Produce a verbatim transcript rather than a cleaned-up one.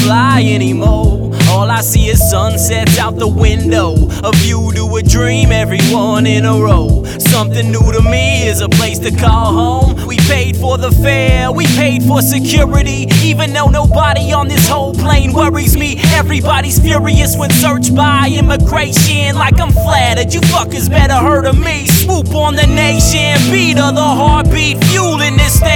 fly anymore. All I see is sunsets out the window, a view to a dream, everyone in a row. Something new to me is a place to call home. We paid for the fare, we paid for security, even though nobody on this whole plane worries me. Everybody's furious when searched by immigration, like I'm flattered. You fuckers better heard of me. Swoop on the nation, beat of the heartbeat, fueling this thing.